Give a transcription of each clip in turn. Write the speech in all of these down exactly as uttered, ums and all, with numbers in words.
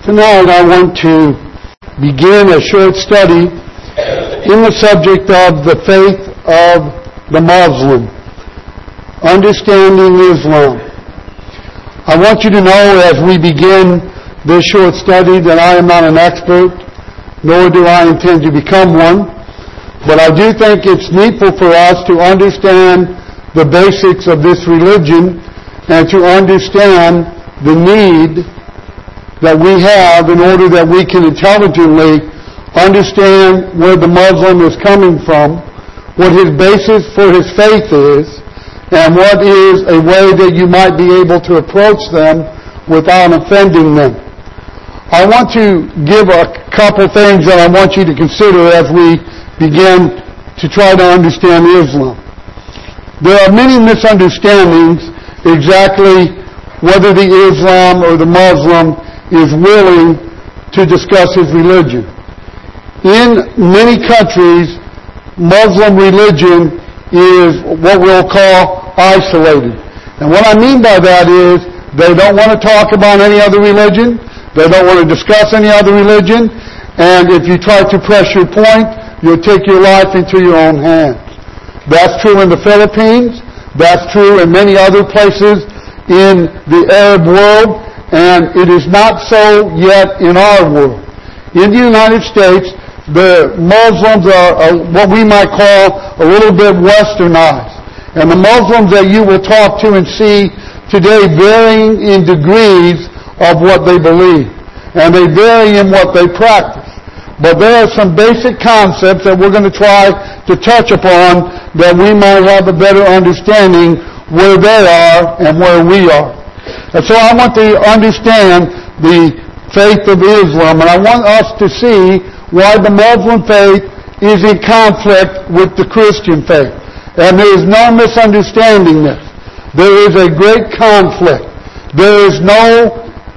Tonight I want to begin a short study in the subject of the faith of the Muslim, understanding Islam. I want you to know as we begin this short study that I am not an expert, nor do I intend to become one, but I do think it's needful for us to understand the basics of this religion and to understand the need that we have in order that we can intelligently understand where the Muslim is coming from, what his basis for his faith is, and what is a way that you might be able to approach them without offending them. I want to give a couple things that I want you to consider as we begin to try to understand Islam. There are many misunderstandings exactly whether the Islam or the Muslim is willing to discuss his religion. In many countries, Muslim religion is what we'll call isolated. And what I mean by that is they don't want to talk about any other religion, they don't want to discuss any other religion, and if you try to press your point, you'll take your life into your own hands. That's true in the Philippines, that's true in many other places in the Arab world, and it is not so yet in our world. In the United States, the Muslims are, are what we might call a little bit westernized. And the Muslims that you will talk to and see today varying in degrees of what they believe. And they vary in what they practice. But there are some basic concepts that we're going to try to touch upon that we might have a better understanding where they are and where we are. And so I want to understand the faith of Islam, and I want us to see why the Muslim faith is in conflict with the Christian faith. And there is no misunderstanding this. There is a great conflict. There is no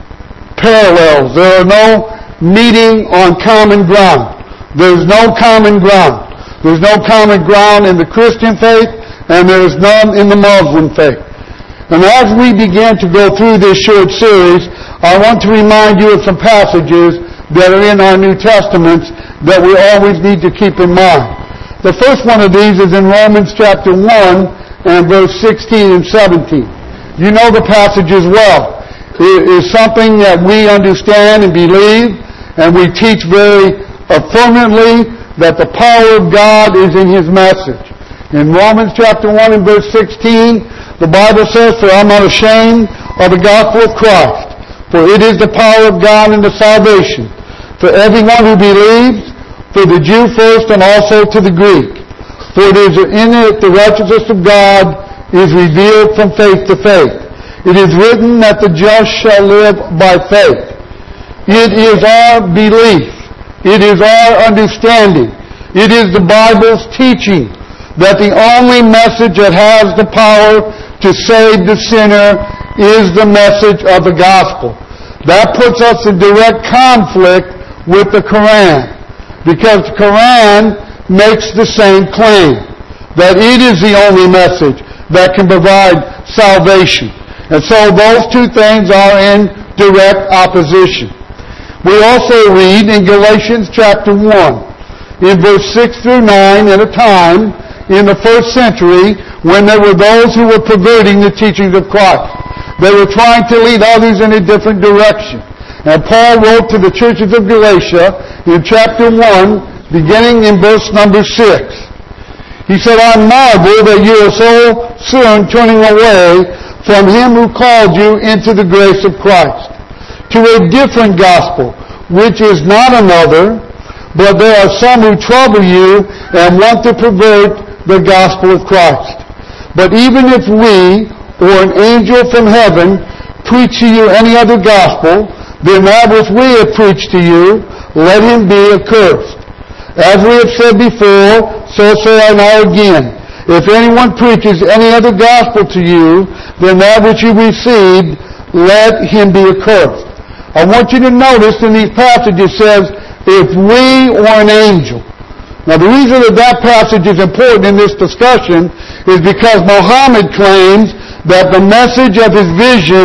parallels. There are no meeting on common ground. There's no common ground. There's no common ground in the Christian faith, and there is none in the Muslim faith. And as we begin to go through this short series, I want to remind you of some passages that are in our New Testaments that we always need to keep in mind. The first one of these is in Romans chapter one and verse sixteen and seventeen. You know the passages well. It is something that we understand and believe, and we teach very affirmatively that the power of God is in His message. In Romans chapter one and verse sixteen, the Bible says, "For I'm not ashamed of the gospel of Christ, for it is the power of God unto salvation, for everyone who believes, for the Jew first and also to the Greek. For it is in it the righteousness of God is revealed from faith to faith. It is written that the just shall live by faith." It is our belief. It is our understanding. It is the Bible's teaching that the only message that has the power to save the sinner is the message of the gospel. That puts us in direct conflict with the Quran, because the Quran makes the same claim, that it is the only message that can provide salvation. And so those two things are in direct opposition. We also read in Galatians chapter one, in verse six through nine, at a time in the first century when there were those who were perverting the teachings of Christ. They were trying to lead others in a different direction. And Paul wrote to the churches of Galatia in chapter one, beginning in verse number six. He said, "I marvel that you are so soon turning away from Him who called you into the grace of Christ, to a different gospel, which is not another, but there are some who trouble you and want to pervert the gospel of Christ. But even if we, or an angel from heaven, preach to you any other gospel, then that which we have preached to you, let him be accursed. As we have said before, so say I now again. If anyone preaches any other gospel to you than that which you received, let him be accursed." I want you to notice in these passages says, if we or an angel. Now the reason that that passage is important in this discussion is because Muhammad claims that the message of his vision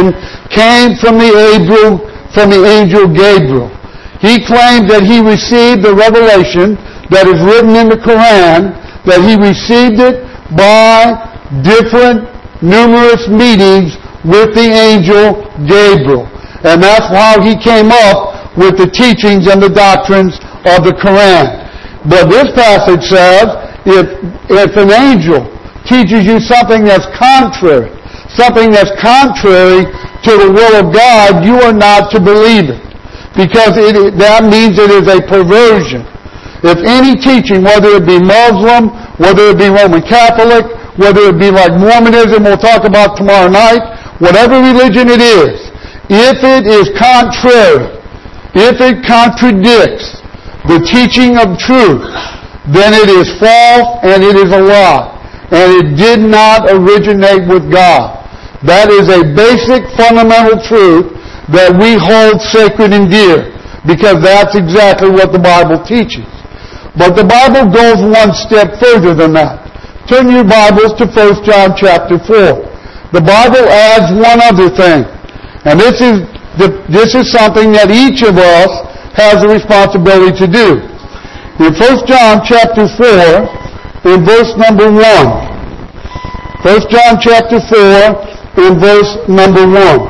came from the angel, from the angel Gabriel. He claimed that he received the revelation that is written in the Quran, that he received it by different, numerous meetings with the angel Gabriel. And that's how he came up with the teachings and the doctrines of the Quran. But this passage says, if, if an angel teaches you something that's contrary, something that's contrary to the will of God, you are not to believe it. Because it, that means it is a perversion. If any teaching, whether it be Muslim, whether it be Roman Catholic, whether it be like Mormonism we'll talk about tomorrow night, whatever religion it is, if it is contrary, if it contradicts the teaching of truth, then it is false and it is a lie. And it did not originate with God. That is a basic fundamental truth that we hold sacred and dear, because that's exactly what the Bible teaches. But the Bible goes one step further than that. Turn your Bibles to First John chapter four. The Bible adds one other thing. And this is the, this is something that each of us has a responsibility to do. In First John chapter four, in verse number one. First John chapter four, in verse number one.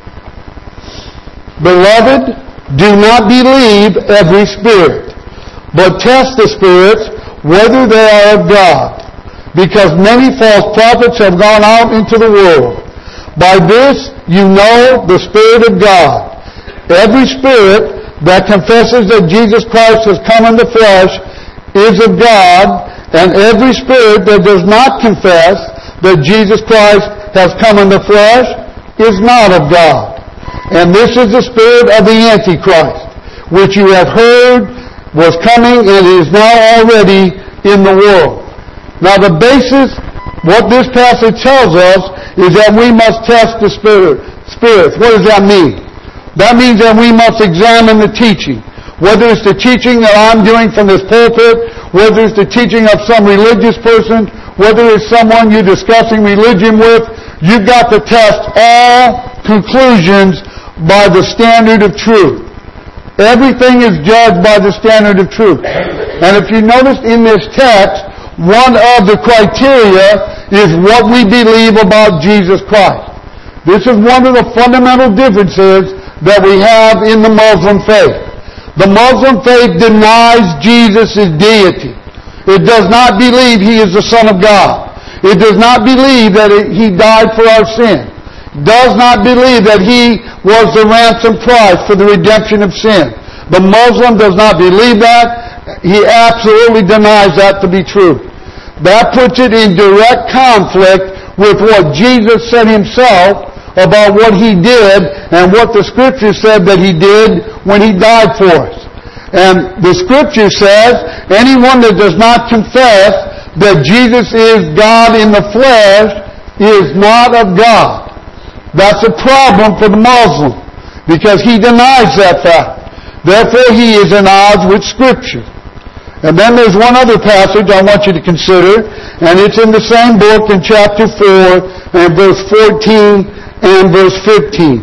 Beloved, do not believe every spirit, but test the spirits whether they are of God, because many false prophets have gone out into the world. By this you know the Spirit of God. Every spirit that confesses that Jesus Christ has come in the flesh is of God, and every spirit that does not confess that Jesus Christ has come in the flesh is not of God. And this is the spirit of the Antichrist, which you have heard was coming and is now already in the world. Now the basis, what this passage tells us, is that we must test the spirit, spirits. What does that mean? That means that we must examine the teaching. Whether it's the teaching that I'm doing from this pulpit, whether it's the teaching of some religious person, whether it's someone you're discussing religion with, you've got to test all conclusions by the standard of truth. Everything is judged by the standard of truth. And if you notice in this text, one of the criteria is what we believe about Jesus Christ. This is one of the fundamental differences that we have in the Muslim faith. The Muslim faith denies Jesus' deity. It does not believe He is the Son of God. It does not believe that He died for our sin. It does not believe that He was the ransom price for the redemption of sin. The Muslim does not believe that. He absolutely denies that to be true. That puts it in direct conflict with what Jesus said Himself about what He did and what the Scripture said that He did when He died for us. And the Scripture says, anyone that does not confess that Jesus is God in the flesh is not of God. That's a problem for the Muslim, because he denies that fact. Therefore, he is in odds with Scripture. And then there's one other passage I want you to consider, and it's in the same book in chapter four, and verse fourteen and verse fifteen.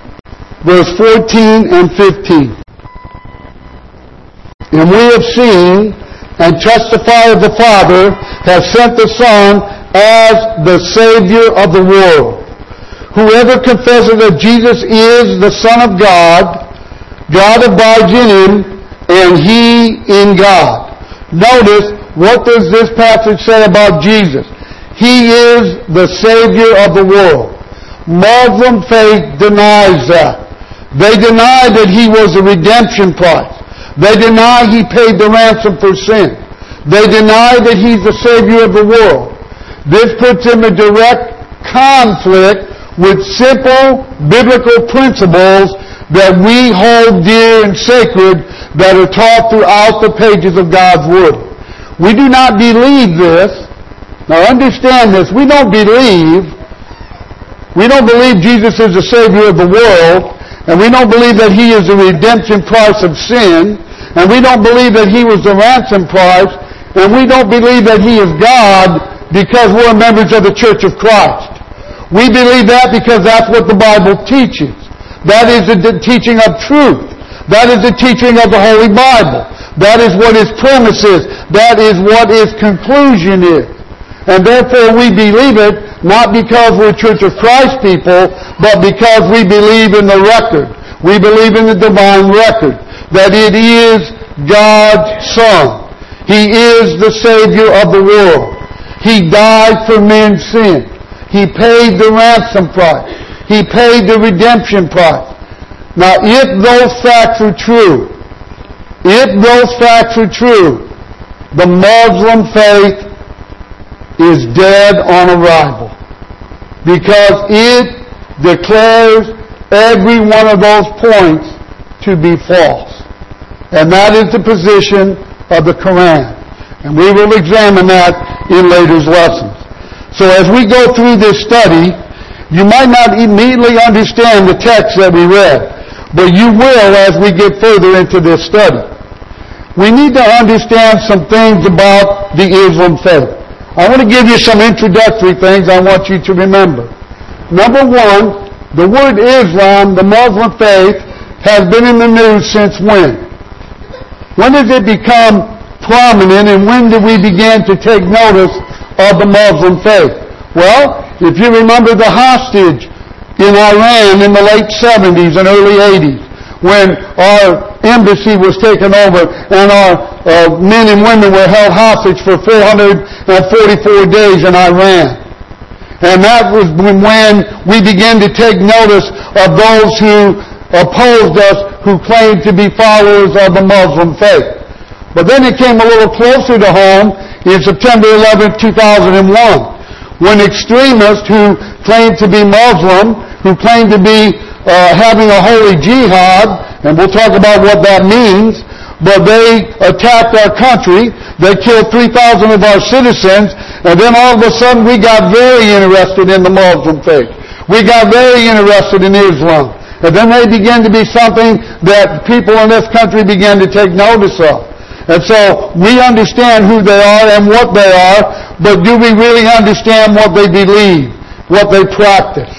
Verse fourteen and fifteen. And we have seen and testify of the Father has sent the Son as the Savior of the world. Whoever confesses that Jesus is the Son of God, God abides in Him, and He in God. Notice, what does this passage say about Jesus? He is the Savior of the world. Muslim faith denies that. They deny that He was the redemption price. They deny He paid the ransom for sin. They deny that He's the Savior of the world. This puts Him in direct conflict with simple biblical principles that we hold dear and sacred that are taught throughout the pages of God's Word. We do not believe this. Now understand this. We don't believe, we don't believe Jesus is the Savior of the world, and we don't believe that He is the redemption price of sin, and we don't believe that He was the ransom price, and we don't believe that He is God because we're members of the Church of Christ. We believe that because that's what the Bible teaches. That is the teaching of truth. That is the teaching of the Holy Bible. That is what its premise is. That is what its conclusion is. And therefore we believe it not because we're Church of Christ people, but because we believe in the record. We believe in the divine record. That it is God's Son. He is the Savior of the world. He died for men's sin. He paid the ransom price. He paid the redemption price. Now, if those facts are true, if those facts are true, the Muslim faith is dead on arrival. Because it declares every one of those points to be false. And that is the position of the Quran. And we will examine that in later lessons. So as we go through this study, you might not immediately understand the text that we read, but you will as we get further into this study. We need to understand some things about the Islam faith. I want to give you some introductory things I want you to remember. Number one, the word Islam, the Muslim faith, has been in the news since when? When did it become prominent, and when did we begin to take notice of the Muslim faith? Well, if you remember the hostage in Iran in the late seventies and early eighties, when our embassy was taken over and our uh, men and women were held hostage for four hundred forty-four days in Iran. And that was when we began to take notice of those who opposed us, who claimed to be followers of the Muslim faith. But then it came a little closer to home in September eleventh, two thousand one, when extremists who claimed to be Muslim, who claimed to be uh, having a holy jihad, and we'll talk about what that means, but they attacked our country, they killed three thousand of our citizens, and then all of a sudden we got very interested in the Muslim faith. We got very interested in Islam. And then they began to be something that people in this country began to take notice of. And so we understand who they are and what they are, but do we really understand what they believe, what they practice?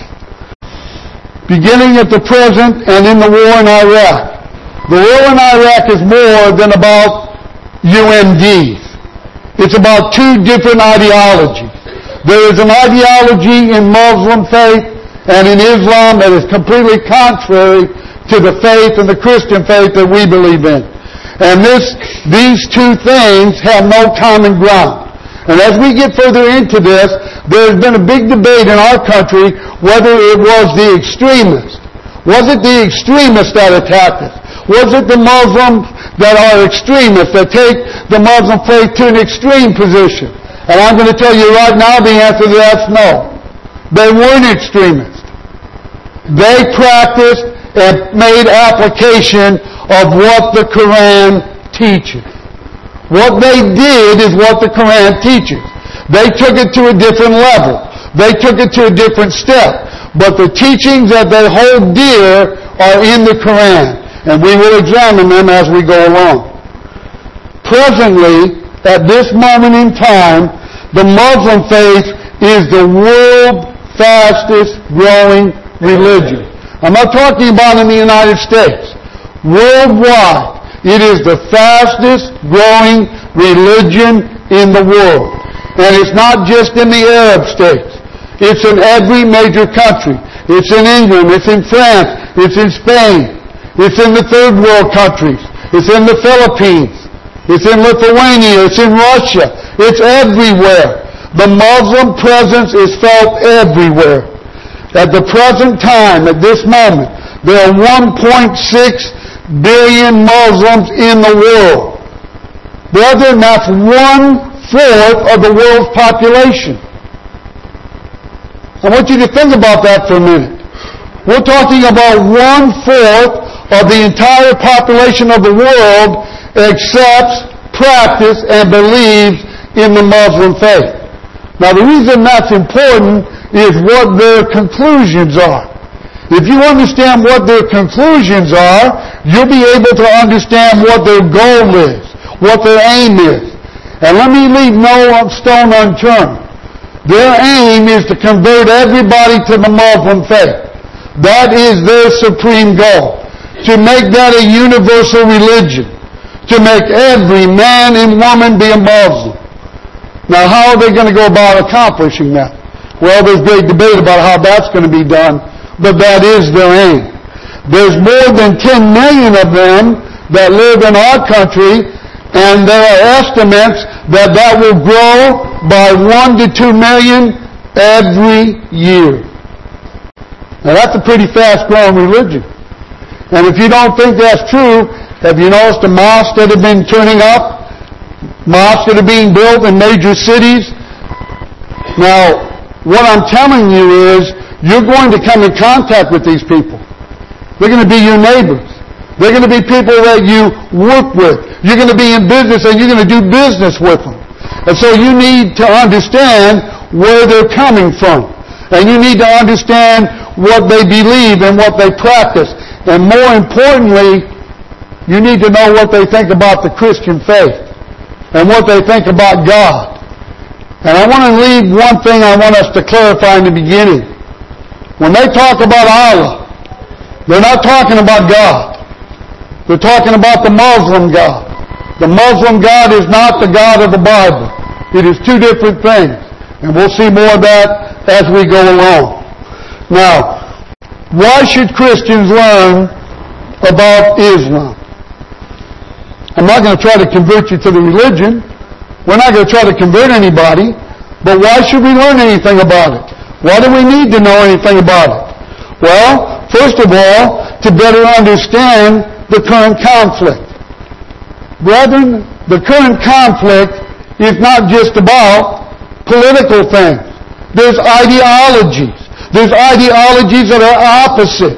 Beginning at the present and in the war in Iraq. The war in Iraq is more than about U M Ds. It's about two different ideologies. There is an ideology in Muslim faith and in Islam that is completely contrary to the faith and the Christian faith that we believe in. And this, these two things have no common ground. And as we get further into this, there's been a big debate in our country whether it was the extremists. Was it the extremists that attacked us? Was it the Muslims that are extremists, that take the Muslim faith to an extreme position? And I'm going to tell you right now the answer to that is no. They weren't extremists. They practiced and made application of what the Quran teaches. What they did is what the Quran teaches. They took it to a different level. They took it to a different step. But the teachings that they hold dear are in the Quran. And we will examine them as we go along. Presently, at this moment in time, the Muslim faith is the world's fastest growing religion. I'm not talking about in the United States. Worldwide, it is the fastest growing religion in the world. And it's not just in the Arab states. It's in every major country. It's in England. It's in France. It's in Spain. It's in the third world countries. It's in the Philippines. It's in Lithuania. It's in Russia. It's everywhere. The Muslim presence is felt everywhere. At the present time, at this moment, there are one point six billion Muslims in the world. Brethren, that's one-fourth of the world's population. I want you to think about that for a minute. We're talking about one-fourth of the entire population of the world accepts, practices, and believes in the Muslim faith. Now, the reason that's important is what their conclusions are. If you understand what their conclusions are, you'll be able to understand what their goal is, what their aim is. And let me leave no stone unturned. Their aim is to convert everybody to the Muslim faith. That is their supreme goal. To make that a universal religion. To make every man and woman be a Muslim. Now, how are they going to go about accomplishing that? Well, there's great debate about how that's going to be done, but that is their aim. There's more than ten million of them that live in our country, and there are estimates that that will grow by one to two million every year. Now, that's a pretty fast-growing religion. And if you don't think that's true, have you noticed the mosques that have been turning up? Mosques that are being built in major cities? Now, what I'm telling you is, you're going to come in contact with these people. They're going to be your neighbors. They're going to be people that you work with. You're going to be in business and you're going to do business with them. And so you need to understand where they're coming from. And you need to understand what they believe and what they practice. And more importantly, you need to know what they think about the Christian faith and what they think about God. And I want to leave one thing I want us to clarify in the beginning. When they talk about Allah, they're not talking about God. They're talking about the Muslim God. The Muslim God is not the God of the Bible. It is two different things. And we'll see more of that as we go along. Now, why should Christians learn about Islam? I'm not going to try to convert you to the religion. We're not going to try to convert anybody. But why should we learn anything about it? Why do we need to know anything about it? Well, first of all, to better understand the current conflict. Brethren, the current conflict is not just about political things. There's ideologies. There's ideologies that are opposite.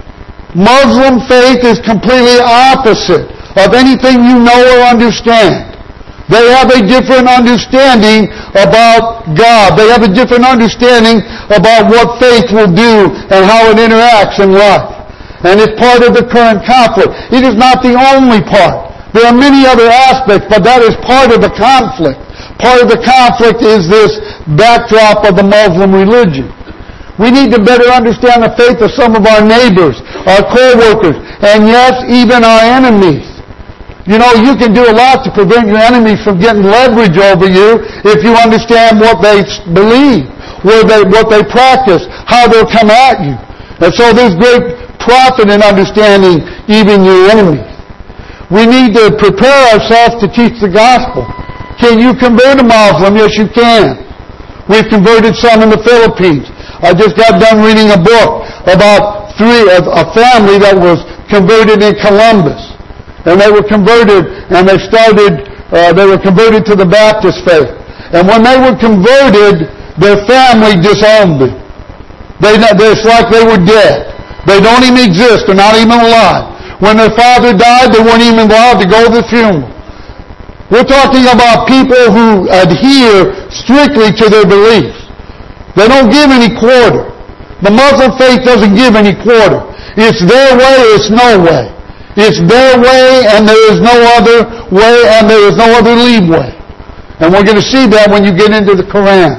Muslim faith is completely opposite of anything you know or understand. They have a different understanding about God. They have a different understanding about what faith will do and how it interacts in life. And it's part of the current conflict. It is not the only part. There are many other aspects, but that is part of the conflict. Part of the conflict is this backdrop of the Muslim religion. We need to better understand the faith of some of our neighbors, our co-workers, and yes, even our enemies. You know, you can do a lot to prevent your enemies from getting leverage over you if you understand what they believe, where they, what they practice, how they'll come at you. And so there's great profit in understanding even your enemies. We need to prepare ourselves to teach the gospel. Can you convert a Muslim? Yes, you can. We've converted some in the Philippines. I just got done reading a book about three, a, a family that was converted in Columbus. And they were converted, and they started, uh, they were converted to the Baptist faith. And when they were converted, their family disowned them. They, it's like they were dead. They don't even exist. They're not even alive. When their father died, they weren't even allowed to go to the funeral. We're talking about people who adhere strictly to their beliefs. They don't give any quarter. The Muslim faith doesn't give any quarter. It's their way, it's no way. It's their way, and there is no other way, and there is no other leeway. And we're going to see that when you get into the Quran.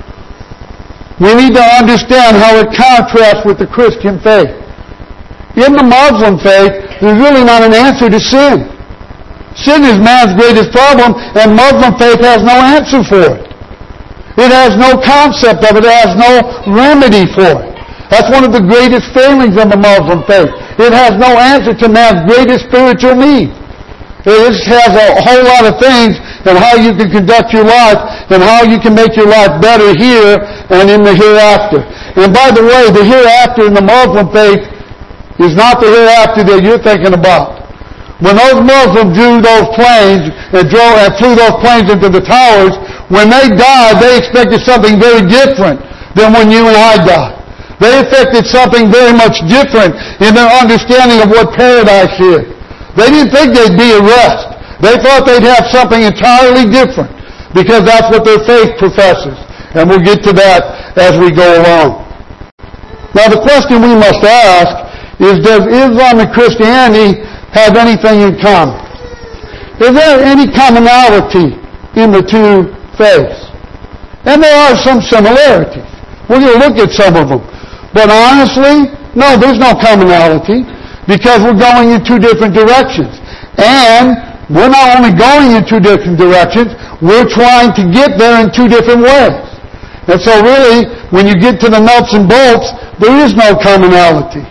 We need to understand how it contrasts with the Christian faith. In the Muslim faith, there's really not an answer to sin. Sin is man's greatest problem, and Muslim faith has no answer for it. It has no concept of it. It has no remedy for it. That's one of the greatest failings of the Muslim faith. It has no answer to man's greatest spiritual need. It has a whole lot of things and how you can conduct your life and how you can make your life better here and in the hereafter. And by the way, the hereafter in the Muslim faith is not the hereafter that you're thinking about. When those Muslims drew those planes and drove and flew those planes into the towers, when they died, they expected something very different than when you and I died. They expected something very much different in their understanding of what paradise is. They didn't think they'd be at rest. They thought they'd have something entirely different because that's what their faith professes. And we'll get to that as we go along. Now the question we must ask is, does Islam and Christianity have anything in common? Is there any commonality in the two faiths? And there are some similarities. We're going to look at some of them. But honestly, no, there's no commonality because we're going in two different directions. And we're not only going in two different directions, we're trying to get there in two different ways. And so really, when you get to the nuts and bolts, there is no commonality.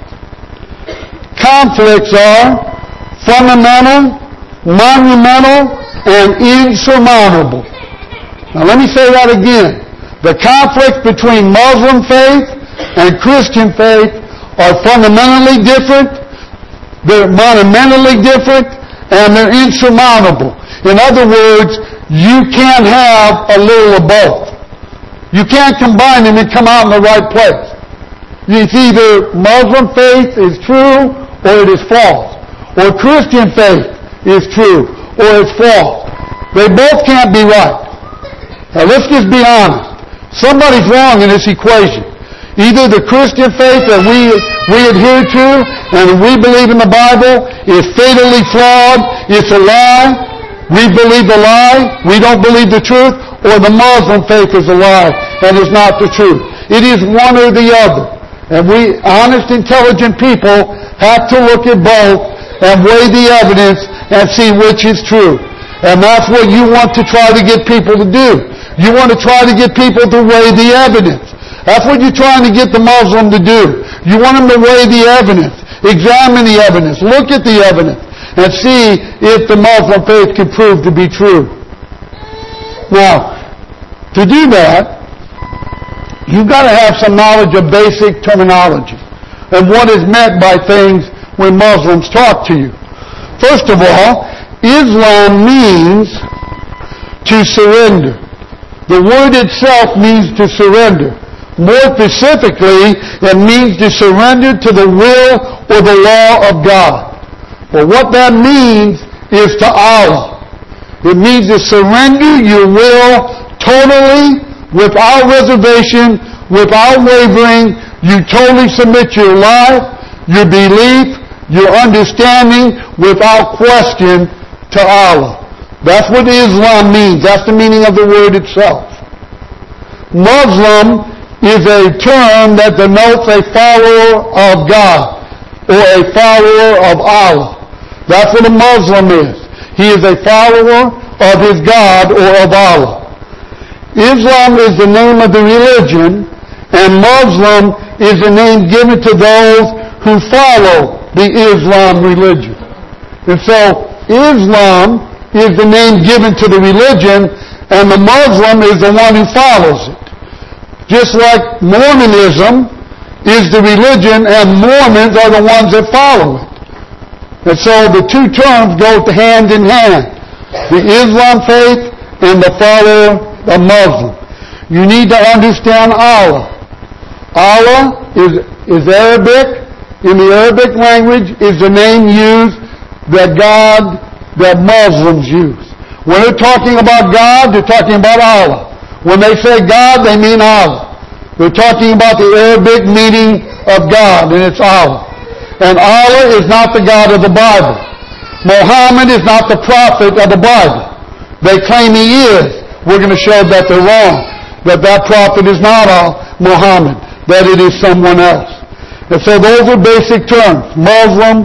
Conflicts are fundamental, monumental, and insurmountable. Now let me say that again. The conflicts between Muslim faith and Christian faith are fundamentally different, they're monumentally different, and they're insurmountable. In other words, you can't have a little of both. You can't combine them and come out in the right place. It's either Muslim faith is true or it is false. Or Christian faith is true or it's false. They both can't be right. Now let's just be honest. Somebody's wrong in this equation. Either the Christian faith that we we adhere to and we believe in the Bible is fatally flawed, it's a lie, we believe the lie, we don't believe the truth, or the Muslim faith is a lie and is not the truth. It is one or the other. And we, honest, intelligent people, have to look at both and weigh the evidence and see which is true. And that's what you want to try to get people to do. You want to try to get people to weigh the evidence. That's what you're trying to get the Muslim to do. You want them to weigh the evidence, examine the evidence, look at the evidence, and see if the Muslim faith can prove to be true. Now, to do that, you've got to have some knowledge of basic terminology and what is meant by things when Muslims talk to you. First of all, Islam means to surrender. The word itself means to surrender. More specifically, it means to surrender to the will or the law of God. But what that means is to Allah. It means to surrender your will totally, without reservation, without wavering. You totally submit your life, your belief, your understanding, without question to Allah. That's what Islam means. That's the meaning of the word itself. Muslim is a term that denotes a follower of God or a follower of Allah. That's what a Muslim is. He is a follower of his God or of Allah. Islam is the name of the religion, and Muslim is the name given to those who follow the Islam religion. And so, Islam is the name given to the religion, and the Muslim is the one who follows it. Just like Mormonism is the religion, and Mormons are the ones that follow it. And so the two terms go hand in hand. The Islam faith and the follower of Muslim. You need to understand Allah. Allah is, is Arabic. In the Arabic language is the name used that God, that Muslims use. When they're talking about God, they're talking about Allah. When they say God, they mean Allah. They're talking about the Arabic meaning of God, and it's Allah. And Allah is not the God of the Bible. Muhammad is not the prophet of the Bible. They claim he is. We're going to show that they're wrong. That that prophet is not Muhammad. That it is someone else. And so those are basic terms. Muslim,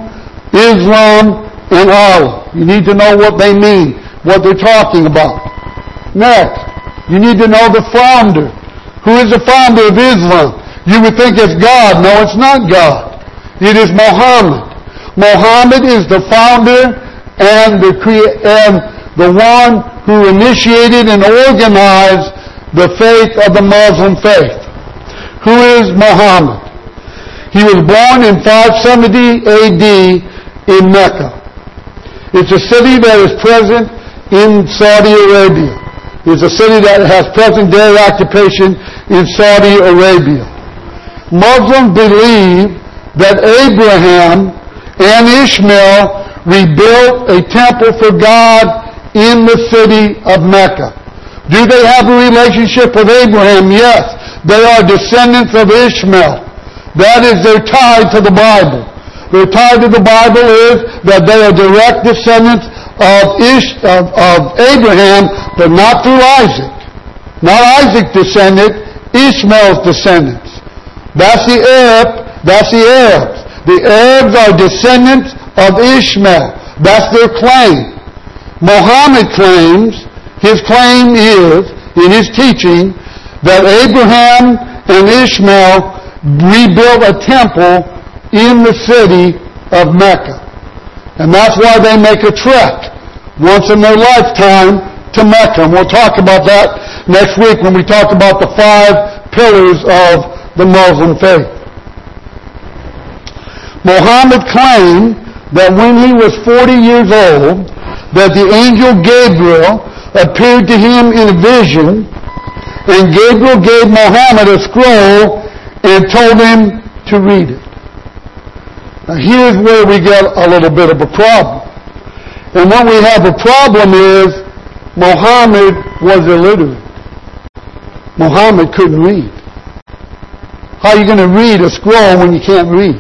Islam, and Allah. You need to know what they mean, what they're talking about. Next, you need to know the founder. Who is the founder of Islam? You would think it's God. No, it's not God. It is Muhammad. Muhammad is the founder and the crea- and the one who initiated and organized the faith of the Muslim faith. Who is Muhammad? He was born in five seventy A D in Mecca. It's a city that is present in Saudi Arabia. It's a city that has present-day occupation in Saudi Arabia. Muslims believe that Abraham and Ishmael rebuilt a temple for God in the city of Mecca. Do they have a relationship with Abraham? Yes. They are descendants of Ishmael. That is, they're tied to the Bible. Their tie to the Bible is that they are direct descendants of, Ish, of, of Abraham, but not through Isaac. Not Isaac's descendant, Ishmael's descendants. That's the Arab, that's the Arabs. The Arabs are descendants of Ishmael. That's their claim. Muhammad claims, his claim is, in his teaching, that Abraham and Ishmael rebuilt a temple in the city of Mecca. And that's why they make a trek once in their lifetime to Mecca. And we'll talk about that next week when we talk about the five pillars of the Muslim faith. Muhammad claimed that when he was forty years old, that the angel Gabriel appeared to him in a vision, and Gabriel gave Muhammad a scroll and told him to read it. Now here's where we get a little bit of a problem. And what we have a problem is Muhammad was illiterate. Muhammad couldn't read. How are you going to read a scroll when you can't read?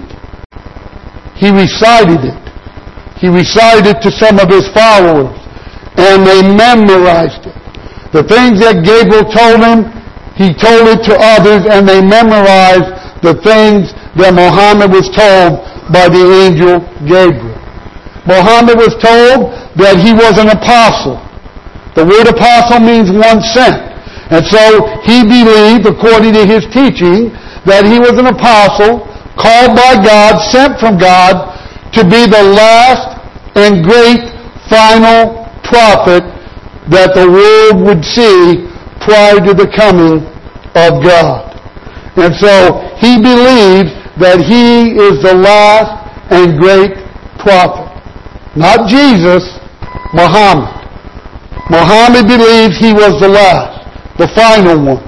He recited it. He recited it to some of his followers, and they memorized it. The things that Gabriel told him, he told it to others, and they memorized the things that Muhammad was told by the angel Gabriel. Muhammad was told that he was an apostle. The word apostle means one sent. And so he believed, according to his teaching, that he was an apostle called by God, sent from God, to be the last and great final prophet that the world would see prior to the coming of God. And so he believed that he is the last and great prophet. Not Jesus, Muhammad. Muhammad believes he was the last, the final one.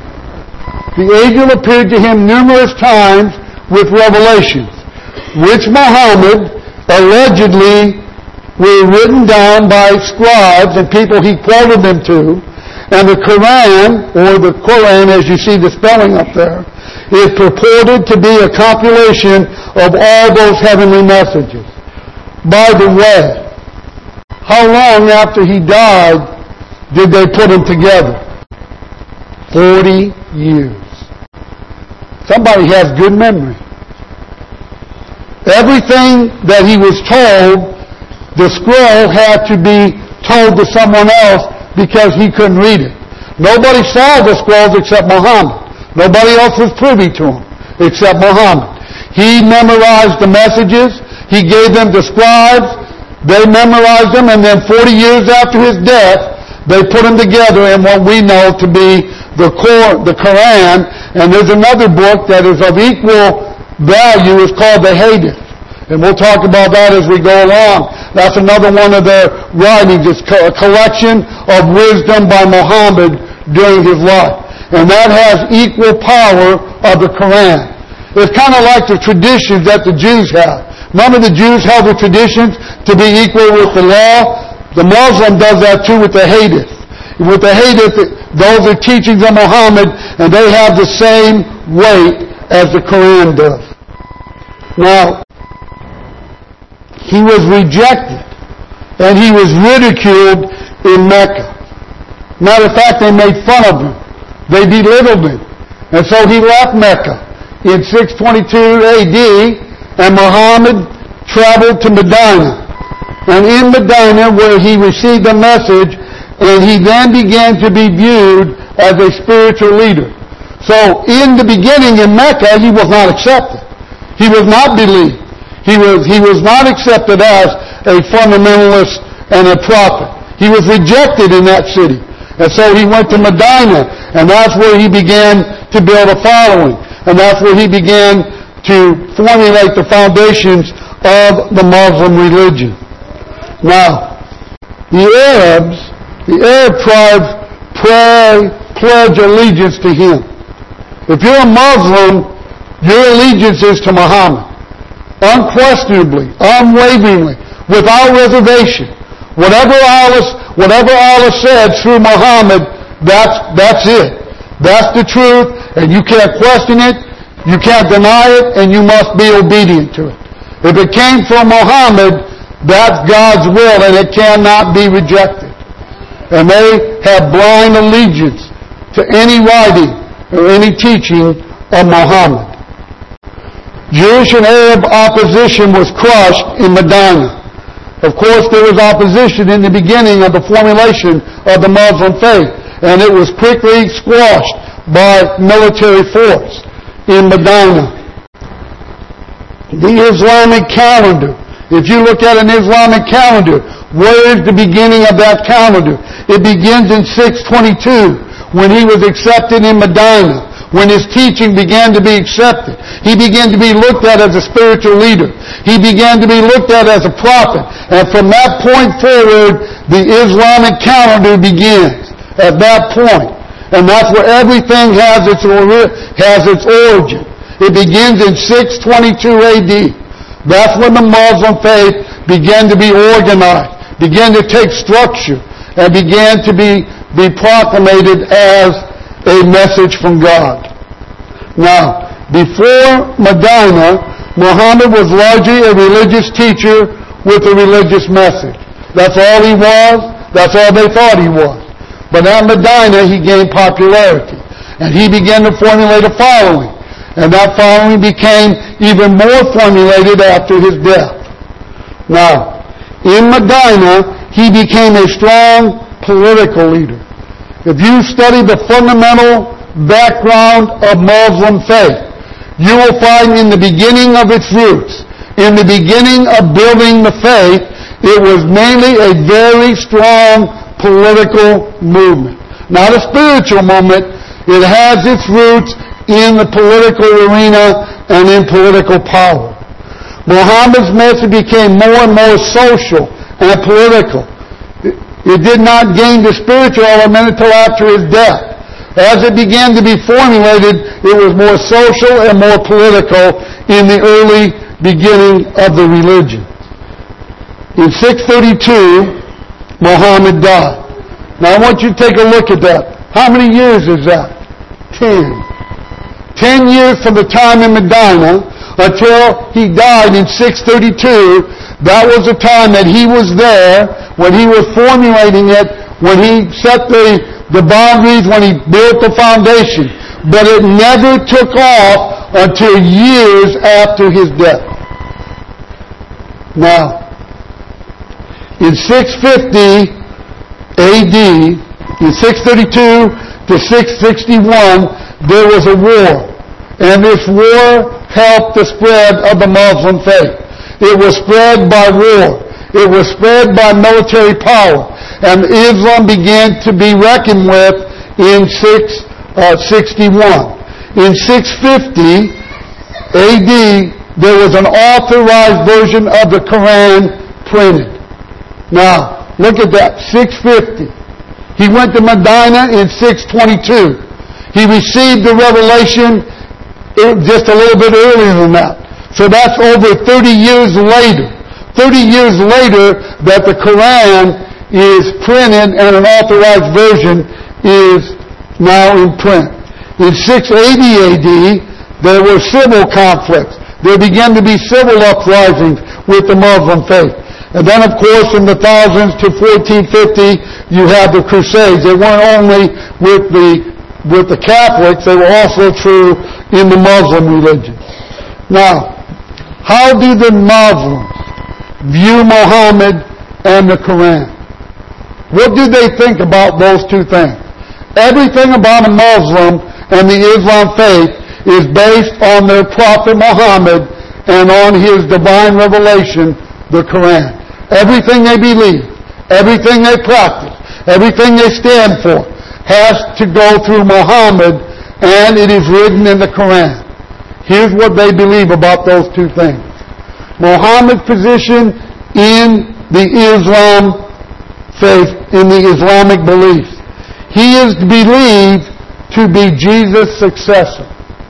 The angel appeared to him numerous times with revelations, which Muhammad allegedly were written down by scribes and people he quoted them to. And the Quran, or the Quran as you see the spelling up there, is purported to be a compilation of all those heavenly messages. By the way, how long after he died did they put them together? Forty years. Somebody has good memory. Everything that he was told, the scroll had to be told to someone else because he couldn't read it. Nobody saw the scrolls except Muhammad. Nobody else was privy to them except Muhammad. He memorized the messages. He gave them to scribes. They memorized them, and then forty years after his death, they put them together in what we know to be the Qur- the Quran. And there's another book that is of equal value. It's called the Hadith. And we'll talk about that as we go along. That's another one of their writings. It's a collection of wisdom by Muhammad during his life. And that has equal power of the Quran. It's kind of like the traditions that the Jews have. Remember the Jews held the traditions to be equal with the law? The Muslim does that too with the Hadith. With the Hadith, those are teachings of Muhammad, and they have the same weight as the Quran does. Now, he was rejected, and he was ridiculed in Mecca. Matter of fact, they made fun of him. They belittled him. And so he left Mecca in six twenty-two A D, and Muhammad traveled to Medina. And in Medina, where he received the message, and he then began to be viewed as a spiritual leader. So in the beginning in Mecca, he was not accepted. He was not believed. He was, he was not accepted as a fundamentalist and a prophet. He was rejected in that city. And so he went to Medina, and that's where he began to build a following. And that's where he began to formulate the foundations of the Muslim religion. Now, the Arabs, the Arab tribes pray, pledge allegiance to him. If you're a Muslim, your allegiance is to Muhammad. Unquestionably, unwaveringly, without reservation. Whatever Allah, whatever Allah said through Muhammad, that's, that's it. That's the truth, and you can't question it, you can't deny it, and you must be obedient to it. If it came from Muhammad, that's God's will, and it cannot be rejected. And they have blind allegiance to any writing or any teaching of Muhammad. Jewish and Arab opposition was crushed in Medina. Of course, there was opposition in the beginning of the formulation of the Muslim faith, and it was quickly squashed by military force in Medina. The Islamic calendar. If you look at an Islamic calendar, where is the beginning of that calendar? It begins in six twenty-two, when he was accepted in Medina. When his teaching began to be accepted, he began to be looked at as a spiritual leader. He began to be looked at as a prophet. And from that point forward, the Islamic calendar begins at that point. And that's where everything has its, has its origin. It begins in six twenty-two A D. That's when the Muslim faith began to be organized, began to take structure, and began to be, be proclamated as a message from God. Now, before Medina, Muhammad was largely a religious teacher with a religious message. That's all he was. That's all they thought he was. But at Medina, he gained popularity. And he began to formulate a following. And that following became even more formulated after his death. Now, in Medina, he became a strong political leader. If you study the fundamental background of Muslim faith, you will find in the beginning of its roots, in the beginning of building the faith, it was mainly a very strong political movement. Not a spiritual movement. It has its roots in the political arena and in political power. Muhammad's message became more and more social and political. It did not gain the spiritual element until after his death. As it began to be formulated, it was more social and more political in the early beginning of the religion. In six thirty-two, Muhammad died. Now I want you to take a look at that. How many years is that? Ten. Ten years from the time in Medina until he died in six thirty-two. That was the time that he was there when he was formulating it, when he set the, the boundaries, when he built the foundation. But it never took off until years after his death. Now, in six fifty A D, in six thirty-two to six sixty-one, there was a war. And this war helped the spread of the Muslim faith. It was spread by war. It was spread by military power. And Islam began to be reckoned with in six sixty-one. In six fifty A D, there was an authorized version of the Quran printed. Now, look at that, six fifty. He went to Medina in six twenty-two. He received the revelation just a little bit earlier than that. So that's over thirty years later. thirty years later that the Quran is printed and an authorized version is now in print. In six eighty A D, there were civil conflicts. There began to be civil uprisings with the Muslim faith. And then, of course, in the thousands to fourteen fifty, you had the Crusades. They weren't only with the with the Catholics, they were also true in the Muslim religion. Now, how do the Muslims view Muhammad and the Quran? What do they think about those two things? Everything about a Muslim and the Islam faith is based on their prophet Muhammad and on his divine revelation, the Quran. Everything they believe, everything they practice, everything they stand for has to go through Muhammad, and it is written in the Quran. Here's what they believe about those two things. Muhammad's position in the Islam faith, in the Islamic beliefs. He is believed to be Jesus' successor.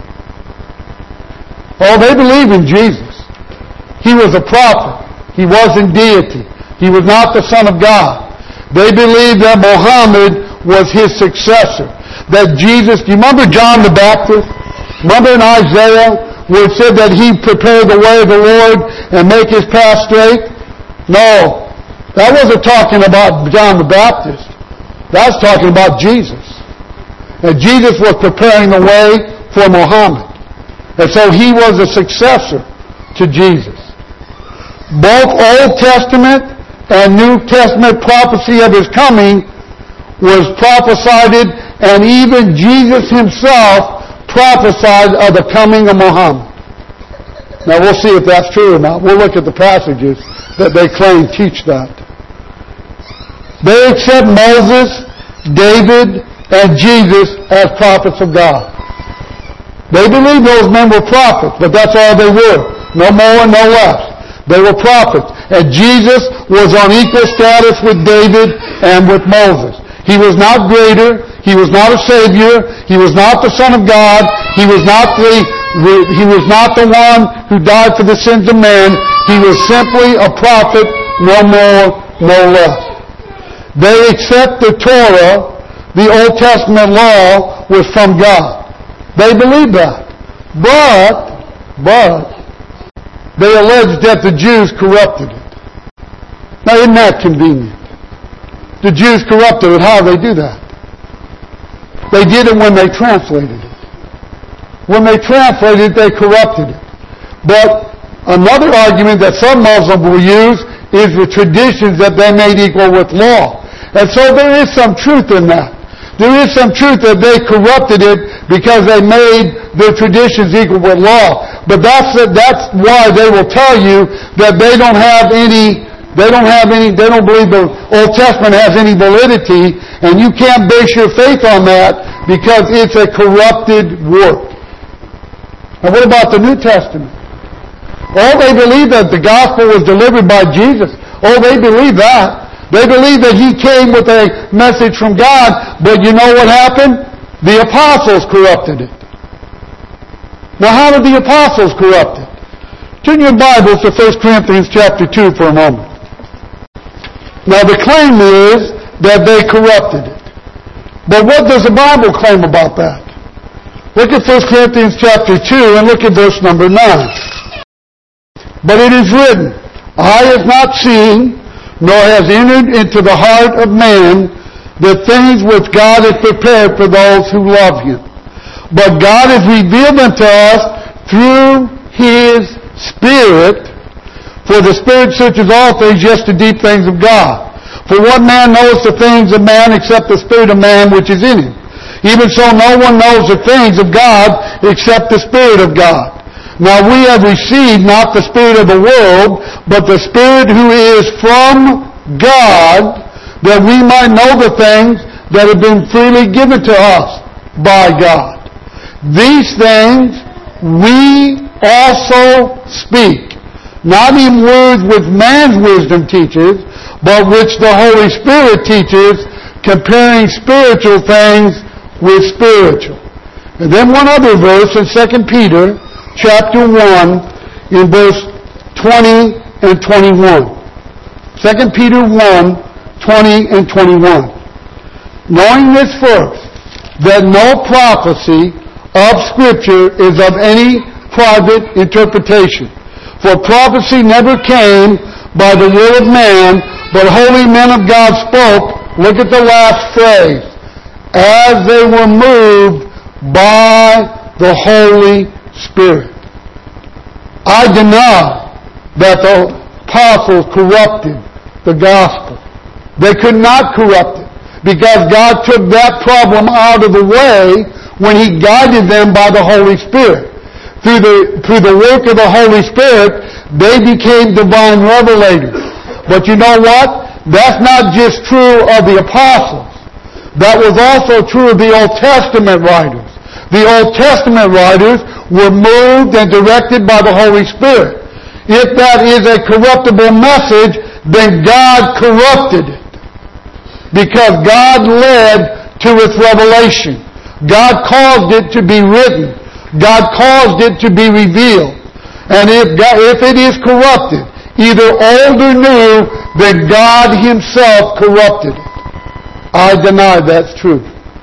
Oh, they believe in Jesus. He was a prophet. He wasn't deity. He was not the Son of God. They believed that Muhammad was his successor. That Jesus, do you remember John the Baptist? Remember in Isaiah where it said that he prepared the way of the Lord and make his path straight? No. That wasn't talking about John the Baptist. That's talking about Jesus. And Jesus was preparing the way for Muhammad. And so he was a successor to Jesus. Both Old Testament and New Testament prophecy of his coming was prophesied, and even Jesus himself prophesied of the coming of Muhammad. Now we'll see if that's true or not. We'll look at the passages that they claim teach that. They accept Moses, David, and Jesus as prophets of God. They believe those men were prophets, but that's all they were. No more, no less. They were prophets. And Jesus was on equal status with David and with Moses. He was not greater. He was not a Savior. He was not the Son of God. He was not the, he was not the one who died for the sins of man. He was simply a prophet, no more, no less. They accept the Torah, the Old Testament law, was from God. They believe that. But, but, they allege that the Jews corrupted it. Now, isn't that convenient? The Jews corrupted it. How do they do that? They did it when they translated it. When they translated it, they corrupted it. But another argument that some Muslims will use is the traditions that they made equal with law. And so there is some truth in that. There is some truth that they corrupted it because they made their traditions equal with law. But that's that's why they will tell you that they don't have any, they don't have any, they don't believe the Old Testament has any validity, and you can't base your faith on that because it's a corrupted work. And what about the New Testament? Oh, they believe that the gospel was delivered by Jesus. Oh, they believe that. They believe that he came with a message from God, but you know what happened? The apostles corrupted it. Now, how did the apostles corrupt it? Turn your Bibles to First Corinthians chapter two for a moment. Now, the claim is that they corrupted it. But what does the Bible claim about that? Look at First Corinthians chapter two and look at verse number nine. But it is written, eye has not seen, nor has entered into the heart of man the things which God has prepared for those who love him. But God has revealed them to us through his Spirit, for the Spirit searches all things, just the deep things of God. For what man knows the things of man except the Spirit of man which is in him? Even so no one knows the things of God except the Spirit of God. Now we have received not the spirit of the world, but the Spirit who is from God, that we might know the things that have been freely given to us by God. These things we also speak, not in words which man's wisdom teaches, but which the Holy Spirit teaches, comparing spiritual things with spiritual. And then one other verse in Second Peter chapter one, in verse twenty and twenty-one. Second Peter one, twenty and twenty-one. Knowing this first, that no prophecy of Scripture is of any private interpretation. For prophecy never came by the will of man, but holy men of God spoke, look at the last phrase, as they were moved by the Holy Spirit. I deny that the apostles corrupted the gospel. They could not corrupt it because God took that problem out of the way when he guided them by the Holy Spirit. Through the, through the work of the Holy Spirit, they became divine revelators. But you know what? That's not just true of the apostles. That was also true of the Old Testament writers. The Old Testament writers were moved and directed by the Holy Spirit. If that is a corruptible message, then God corrupted it. Because God led to its revelation. God caused it to be written. God caused it to be revealed. And if, God, if it is corrupted, either old or new, then God himself corrupted it. I deny that's true.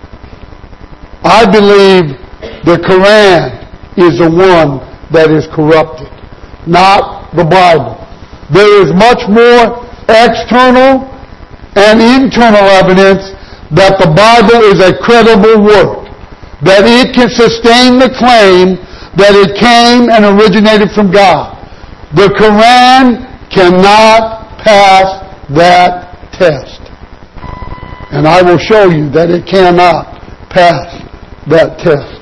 I believe the Quran is the one that is corrupted, not the Bible. There is much more external and internal evidence that the Bible is a credible work. that it can sustain the claim that it came and originated from God. The Quran cannot pass that test. And I will show you that it cannot pass that test.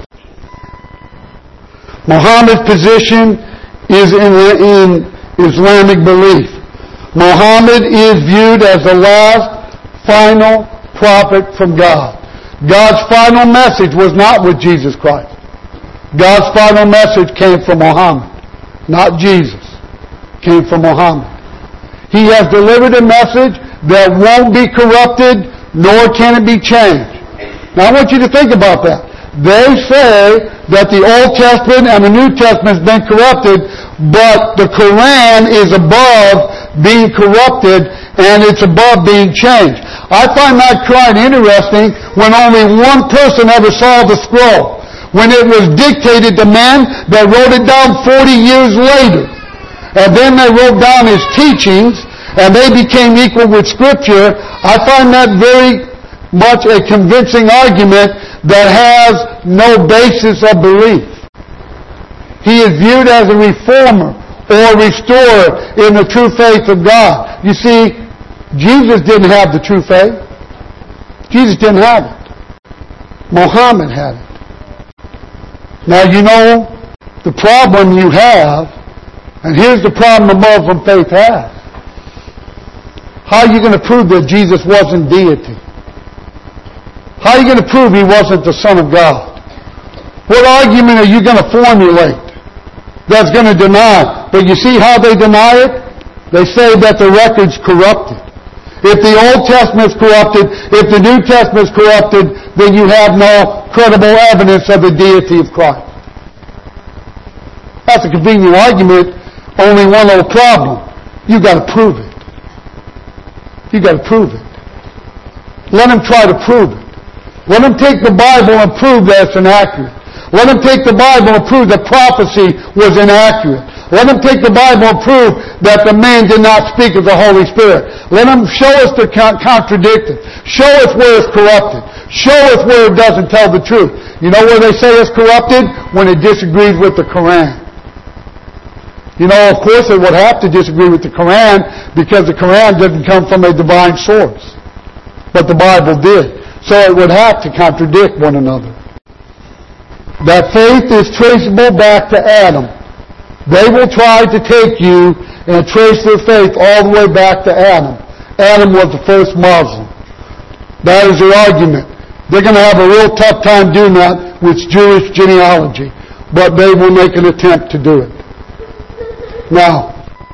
Muhammad's position is in, in Islamic belief. Muhammad is viewed as the last final prophet from God. God's final message was not with Jesus Christ. God's final message came from Muhammad, not Jesus. Came from Muhammad. He has delivered a message that won't be corrupted, nor can it be changed. Now I want you to think about that. They say that the Old Testament and the New Testament has been corrupted, but the Quran is above being corrupted and it's above being changed. I find that quite interesting when only one person ever saw the scroll. When it was dictated to men that wrote it down forty years later. And then they wrote down his teachings, and they became equal with Scripture. I find that very much a convincing argument that has no basis of belief. He is viewed as a reformer or restorer in the true faith of God. You see, Jesus didn't have the true faith. Jesus didn't have it. Muhammad had it. Now you know the problem you have. And here's the problem the Muslim faith has. How are you going to prove that Jesus wasn't deity? How are you going to prove He wasn't the Son of God? What argument are you going to formulate that's going to deny? But you see how they deny it? They say that the record's corrupted. If the Old Testament's corrupted, if the New Testament's corrupted, then you have no credible evidence of the deity of Christ. That's a convenient argument. Only one little problem. You got to prove it. You got to prove it. Let them try to prove it. Let them take the Bible and prove that it's inaccurate. Let them take the Bible and prove that prophecy was inaccurate. Let them take the Bible and prove that the man did not speak of the Holy Spirit. Let them show us the con- contradicted. Show us where it's corrupted. Show us where it doesn't tell the truth. You know where they say it's corrupted? When it disagrees with the Quran. You know, of course it would have to disagree with the Quran because the Quran didn't come from a divine source. But the Bible did. So it would have to contradict one another. That faith is traceable back to Adam. They will try to take you and trace their faith all the way back to Adam. Adam was the first Muslim. That is their argument. They're going to have a real tough time doing that with Jewish genealogy. But they will make an attempt to do it. Now,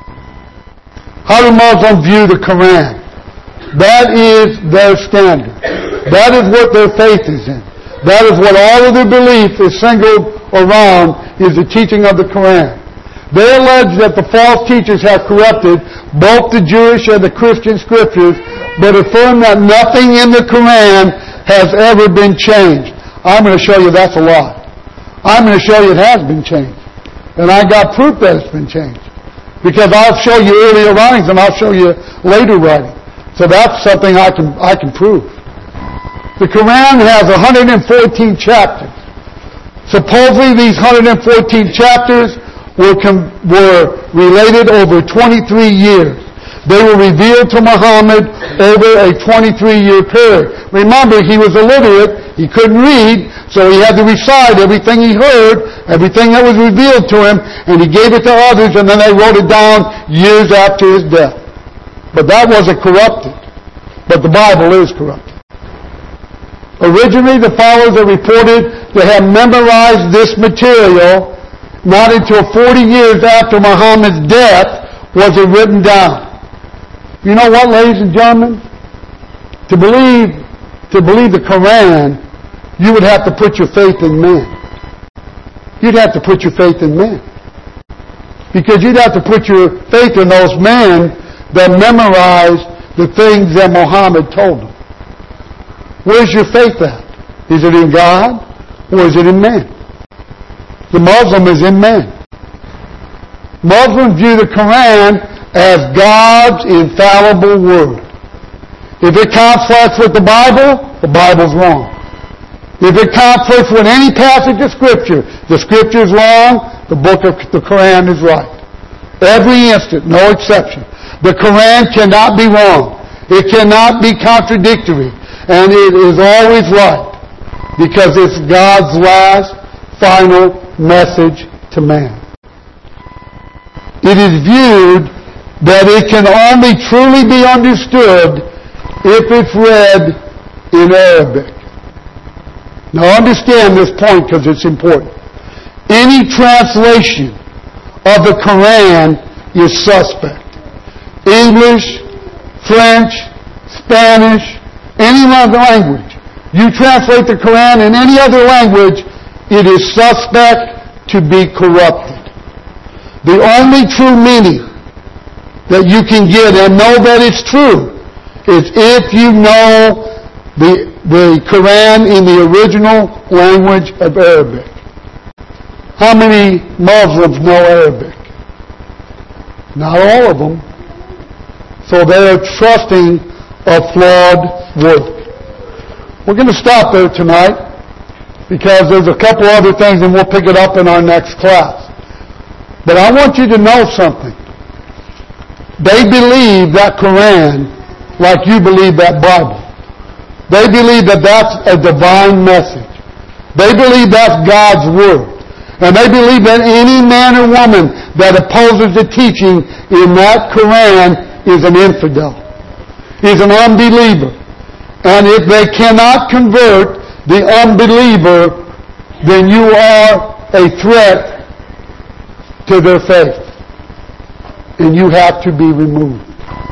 how do Muslims view the Quran? That is their standard. That is what their faith is in. That is what all of their belief is centered around, is the teaching of the Quran. They allege that the false teachers have corrupted both the Jewish and the Christian scriptures, but affirm that nothing in the Quran has ever been changed. I'm going to show you that's a lie. I'm going to show you it has been changed. And I got proof that it's been changed. Because I'll show you earlier writings and I'll show you later writings. So that's something I can I can prove. The Quran has one hundred fourteen chapters. Supposedly these one hundred fourteen chapters were, com- were related over twenty-three years. They were revealed to Muhammad over a twenty-three year period. Remember, he was illiterate. He couldn't read, so he had to recite everything he heard, everything that was revealed to him, and he gave it to others, and then they wrote it down years after his death. But that wasn't corrupted. But the Bible is corrupted. Originally, the followers are reported to have memorized this material. Not until forty years after Muhammad's death was it written down. You know what, ladies and gentlemen? To believe, to believe the Quran, you would have to put your faith in men. You'd have to put your faith in men. Because you'd have to put your faith in those men that memorized the things that Muhammad told them. Where's your faith at? Is it in God or is it in men? The Muslim is in men. Muslims view the Quran as God's infallible word. If it conflicts with the Bible, the Bible's wrong. If it conflicts with any passage of Scripture, the Scripture is wrong, the book of the Quran is right. Every instant, no exception. The Quran cannot be wrong. It cannot be contradictory. And it is always right. Because it's God's last, final message to man. It is viewed that it can only truly be understood if it's read in Arabic. Now understand this point because it's important. Any translation of the Quran is suspect. English, French, Spanish, any other language. You translate the Quran in any other language, it is suspect to be corrupted. The only true meaning that you can get and know that it's true is if you know the the Quran in the original language of Arabic. How many Muslims know Arabic? Not all of them. So they are trusting a flawed work. We're going to stop there tonight because there's a couple other things and we'll pick it up in our next class. But I want you to know something. They believe that Quran like you believe that Bible. They believe that that's a divine message. They believe that's God's Word. And they believe that any man or woman that opposes the teaching in that Quran is an infidel, is an unbeliever. And if they cannot convert the unbeliever, then you are a threat to their faith. And you have to be removed.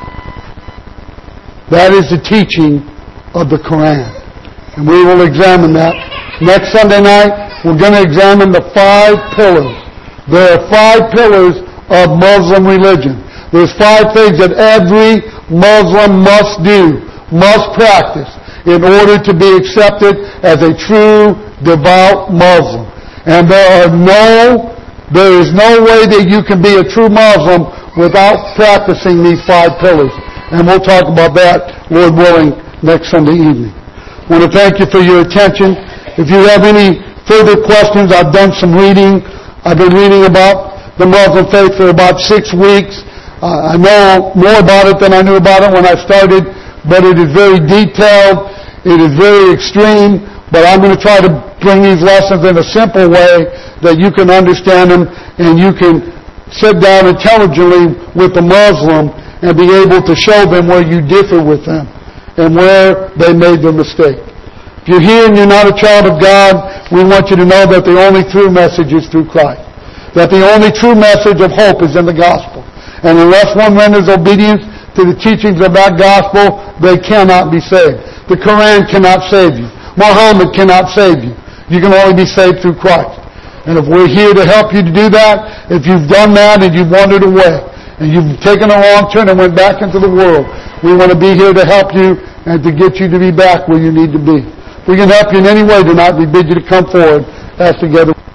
That is the teaching of the Quran. And we will examine that. Next Sunday night, we're going to examine the five pillars. There are five pillars of Muslim religion. There's five things that every Muslim must do, must practice, in order to be accepted as a true, devout Muslim. And there are no, there is no way that you can be a true Muslim without practicing these five pillars. And we'll talk about that, Lord willing, next Sunday evening. I want to thank you for your attention. If you have any further questions, I've done some reading. I've been reading about the Muslim faith for about six weeks. Uh, I know more about it than I knew about it when I started, but it is very detailed. It is very extreme, but I'm going to try to bring these lessons in a simple way that you can understand them and you can sit down intelligently with the Muslim and be able to show them where you differ with them and where they made their mistake. If you're here and you're not a child of God, we want you to know that the only true message is through Christ. That the only true message of hope is in the gospel. And unless one renders obedience to the teachings of that gospel, they cannot be saved. The Quran cannot save you. Muhammad cannot save you. You can only be saved through Christ. And if we're here to help you to do that, if you've done that and you've wandered away, and you've taken a wrong turn and went back into the world, we want to be here to help you and to get you to be back where you need to be. If we can help you in any way tonight, we bid you to come forward as together.